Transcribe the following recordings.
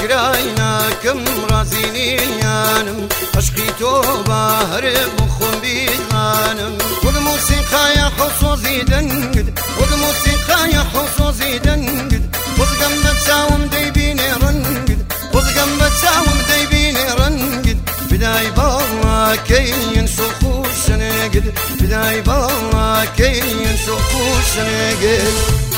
كرايناكم رازينيانم عشقي توبة هرب مخم بيغانم والموسيقى يا حصوصي دنقد والموسيقى يا حصوصي دنقد وزقم بتساوم ديبيني رنقد وزقم بتساوم ديبيني رنقد بداي بالله كي ينسخوش نقد بداي بالله كي ينسخوش نقد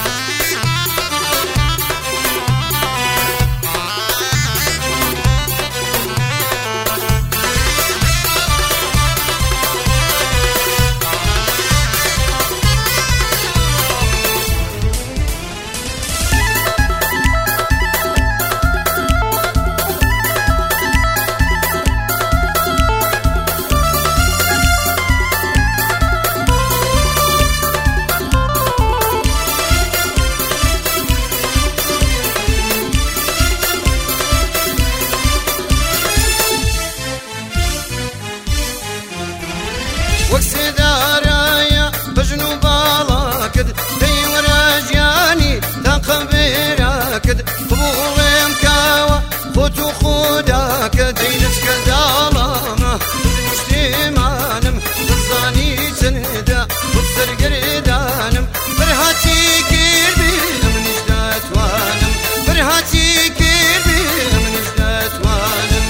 وكسدارايا بجنوب بالاكد دي وراجياني تنقبيراكد قبول مكاوى خوتو خوداكد دينتك الدالامة مجتمانم بالظاني تندا بالسر قردانم فرهاتي كيربي من جدات وانم فرهاتي كيربي من جدات وانم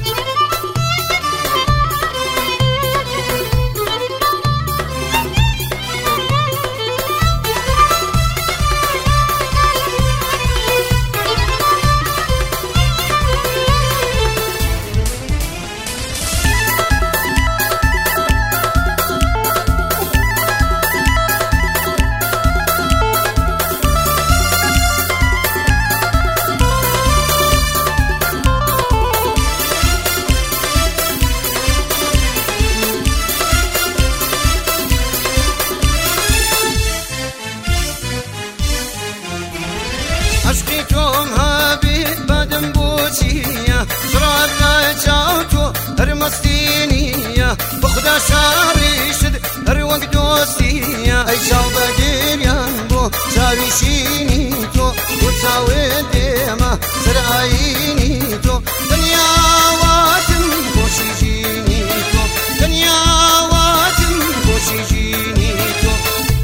عشقيكم هابي بدن بوتية شراب راجعتو هرمستينية بخدا شاري شد هروق دوستية اي شوبة قريانبو شاري شينيتو وتاوي ديما سرعينيتو دنيا واتم بوشي جينيتو دنيا واتم بوشي جينيتو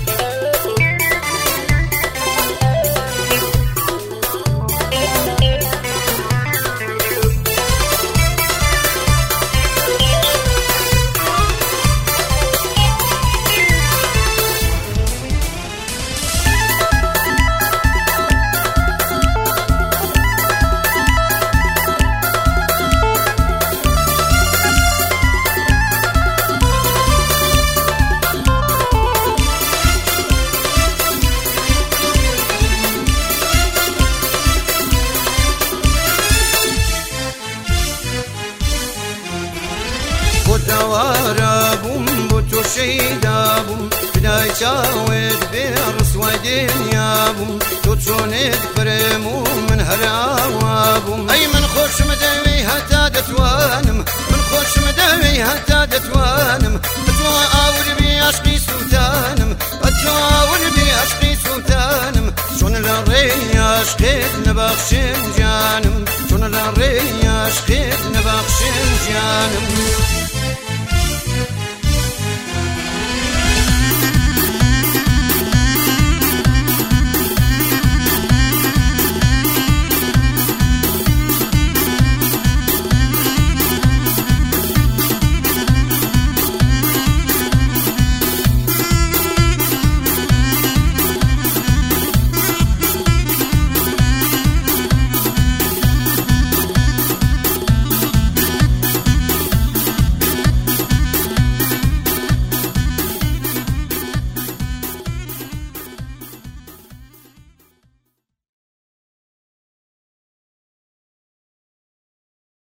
دوارابم بوتو شيدابم بداي شاود بيرس ودنيابم توتشونيد فريمو من هراوابم اي من خوش مدوي هتا دتوانم من خوش مدوي هتا دتوانم اتوا اول بي عشقي سلطانم اتوا اول بي عشقي سلطانم شون الري عشقيت نبخشن جانم شون الري عشقيت نبخشن جانم